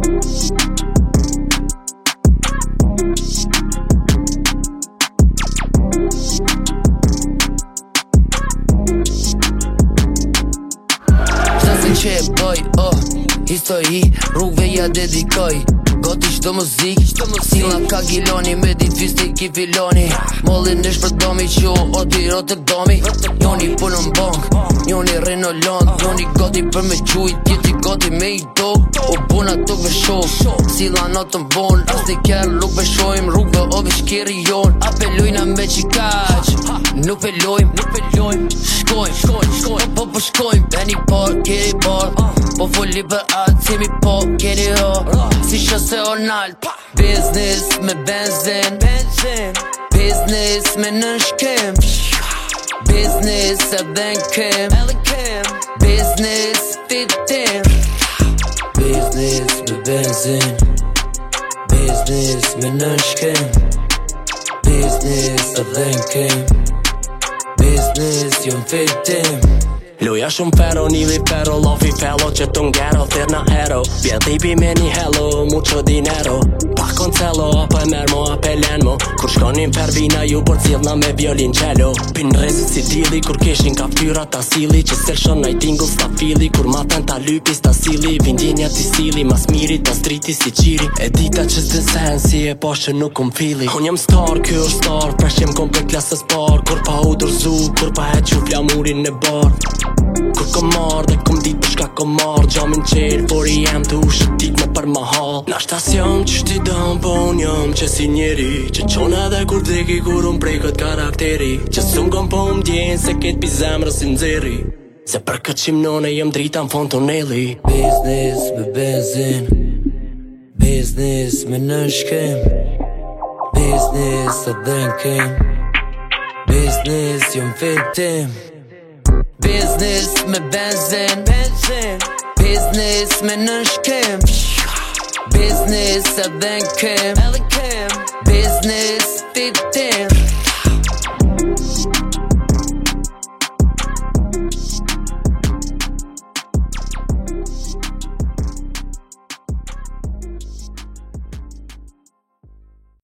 Që e bëj, histori, rrugve ja dedikoj Goti qdo muzik, sila ka giloni Me dit fyste i ki filoni Mollin nesh për domi që o di Rotterdami Njoni punë në bank, njoni rinë në land Njoni goti për me gjujt, tjeti goti me i do O buna tuk me shok, sila natën bon As një kjerë luk me shojmë, rrugve o veç kjeri jon Apelujna me qikaq, nuk pelojmë Shkojmë, po shkojmë Beni par, kjeri par Po fulli për atë, cimi po, kjeri ho Si shose o nalt Business me benzin Business me nëshkim Business edhe n'kim Business fitim Business me benzin Business me nëshkim Business edhe n'kim Business jon fitim Loja shumë pero, nili pero, lofi fellow që të ngero, thirna hero Vjen tipi me një hello, mucho dinero Pa koncello, apo e mermo, apo e lenmo Kur shkonin per vina ju për cilna me violoncello Pin rezit si dili, kur kishin kaptyra ta sili Që sel shon najtingull sta fili, kur maten ta lypi sta sili Vindjenja ti sili, mas miri ta striti si qiri E dita që s'dën sen, si e posh që nuk kum fili Unë jem star, kjo është star, presh jem komplet klasës par Kur pa u dërzu, kur pa he që flamurin në bar Kur kom marrë dhe kom dit për shka kom marrë Gjamin qerë, por i jem të u shëtit me për mahal Na shtas jam që shti dam, po unë jam që si njeri Që qona dhe kur dheki kur unë prej këtë karakteri Që s'un kom po më djenë se ketë pi zemrë si nëzeri Se për këtë qimnone jem drita në fond toneli Business me benzin Business me nëshkim Business edhe n'kim Business jon fitim Business me benzin Business me nëshkim Business edhe n'kim Business fitim